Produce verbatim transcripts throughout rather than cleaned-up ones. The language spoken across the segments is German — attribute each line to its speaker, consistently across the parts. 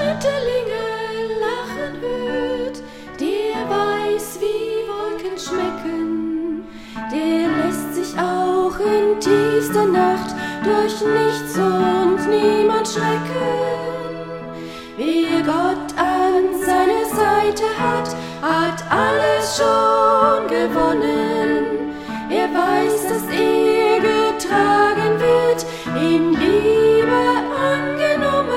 Speaker 1: Schmetterlinge lachen hört, der weiß, wie Wolken schmecken, der lässt sich auch in tiefster Nacht durch nichts und niemand schrecken. Wer Gott an seiner Seite hat, hat alles schon gewonnen. Er weiß, dass er getragen wird, in Liebe angenommen.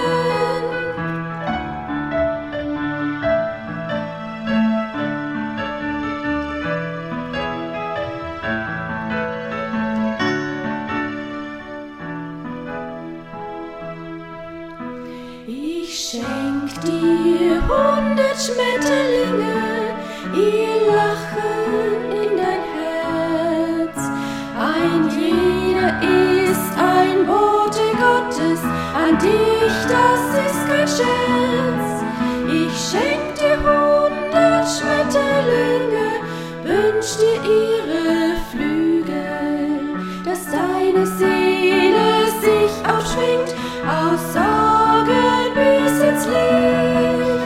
Speaker 1: Ich schenk dir hundert Schmetterlinge, ihr Lachen in dein Herz. Ein jeder ist ein Bote Gottes, an dich, das ist kein Scherz. Ich schenk dir hundert Schmetterlinge, wünsch dir ihre Flügel, dass deine Seele sich aufschwingt aus Sorgen bis ins Licht.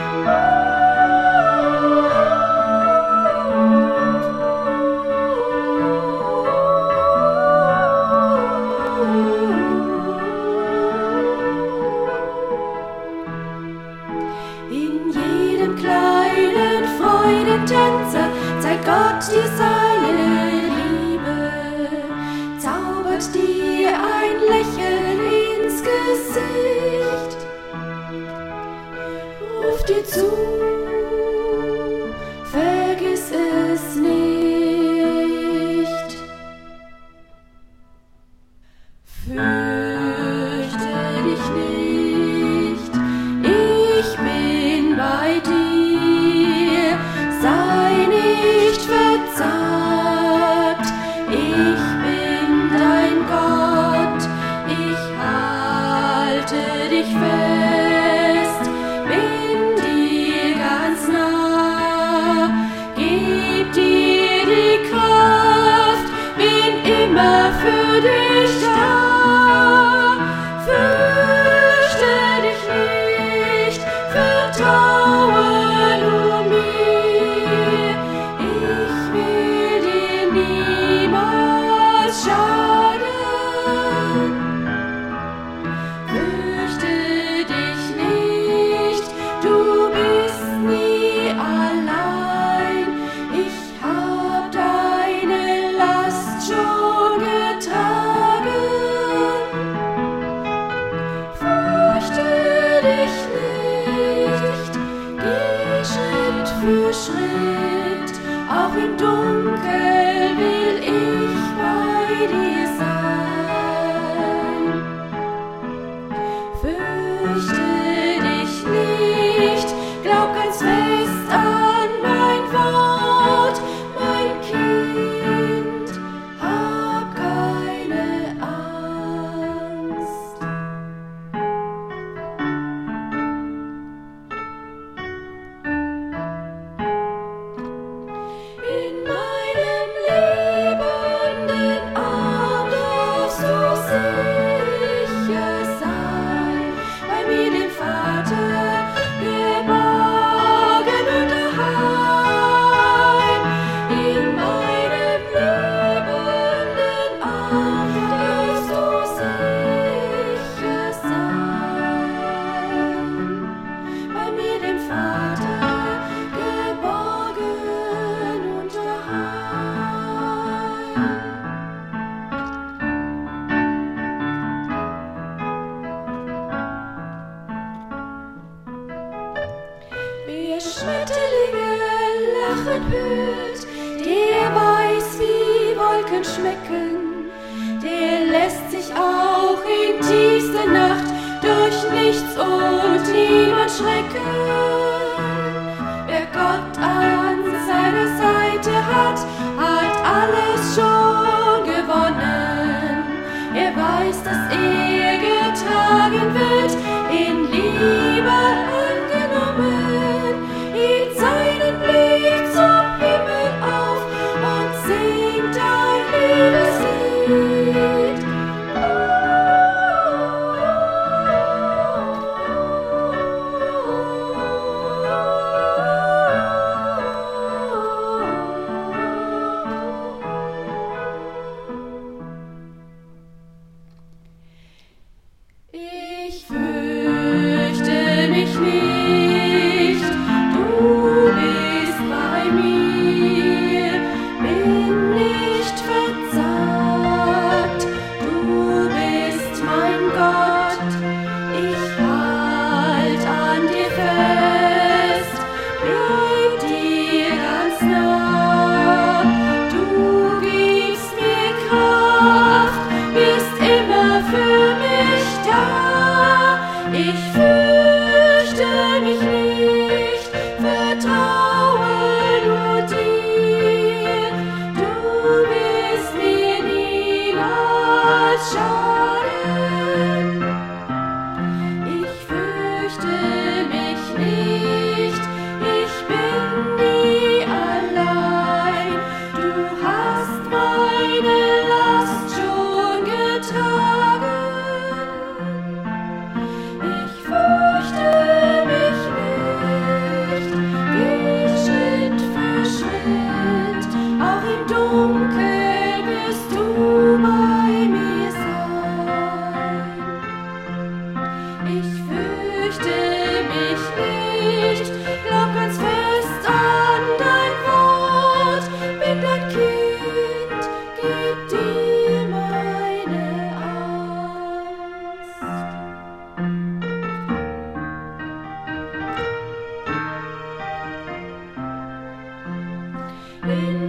Speaker 1: In jedem kleinen Freudentänzer zeigt Gott dir seine Liebe, zaubert dir ein Lächeln ins Gesicht, ruft dir zu, vergiss es nicht. Fürchte dich nicht, ich bin bei dir, sei nicht verzagt, ich bin dein Gott, ich halte dich fest, bin dir ganz nah, geb dir die Kraft, bin immer für dich da. Fürchte dich nicht, vertraue nur mir, ich will dir niemals schaden. Fürchte dich nicht, du bist nie allein, ich hab deine Last schon getragen. Fürchte dich nicht, geh Schritt für Schritt, auch im Dunkel will ich bei dir sein. Fürchte dich nicht, glaub ganz fest an mein Wort, mein Kind, hab keine Angst. In meinem liebenden Arm darfst du sicher sein, bei mir dem Vater geborgen und daheim. In meinem liebenden Arm darfst du sicher sein, bei mir dem Vater geborgen und daheim. Wer Schmetterlinge lachen hört, der weiß, wie Wolken schmecken, der lässt sich auch in tiefster Nacht durch nichts und niemand schrecken. Wer Gott an seiner Seite hat, hat alles schon gewonnen. Er weiß, dass er getragen wird, in Liebe angenommen. Hebt seinen Blick zum Himmel auf und singt ein Liebeslied. Oh, oh, oh, oh. in